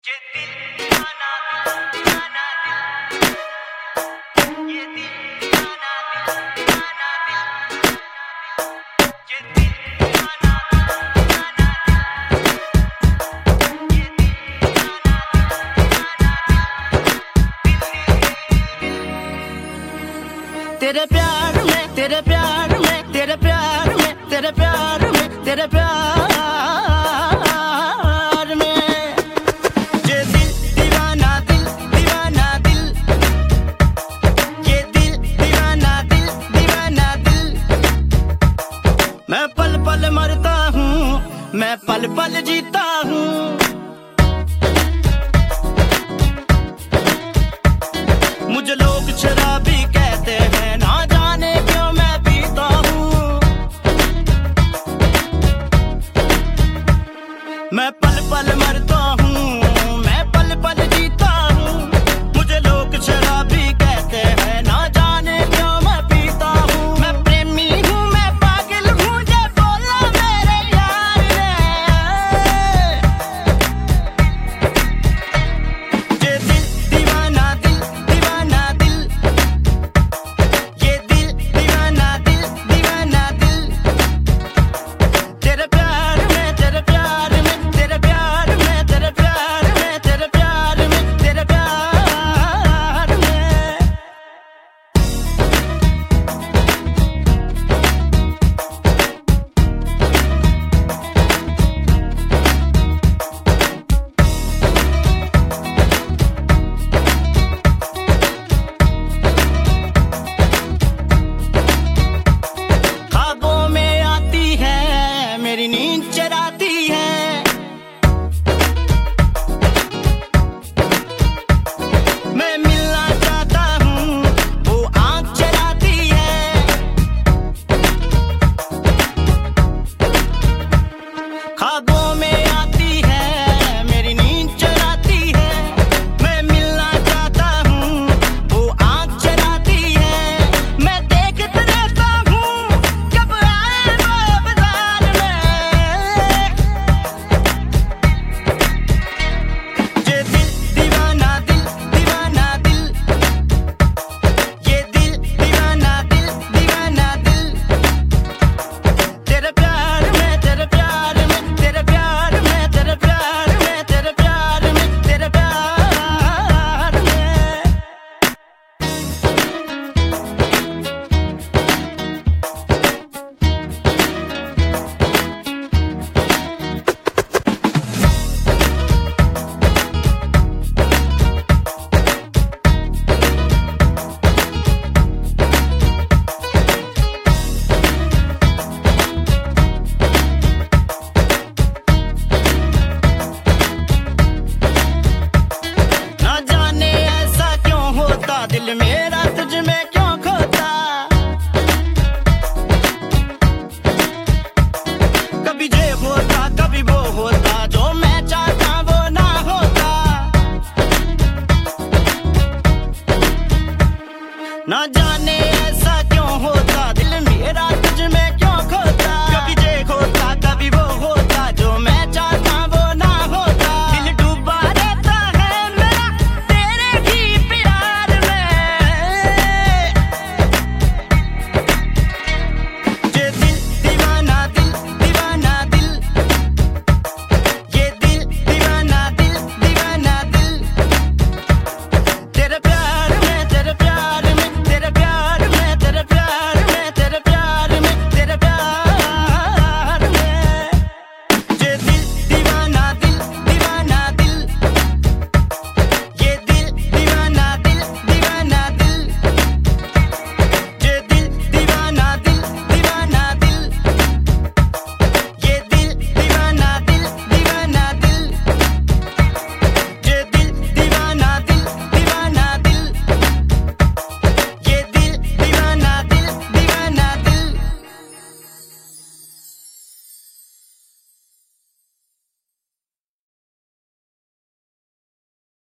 ये दिल दीवाना दीवाना दिल, ये दिल दीवाना दीवाना दिल, ये दिल दीवाना दीवाना दिल, ये दिल दीवाना दीवाना दिल। तेरे प्यार में, तेरे प्यार में, तेरे प्यार में, तेरे प्यार में, तेरे प्यार मैं पल पल मरता हूँ, मैं पल पल जीता हूँ। मुझे लोग शराबी कहते हैं, ना जाने क्यों मैं पीता हूँ। मैं पल पल मरता हूँ,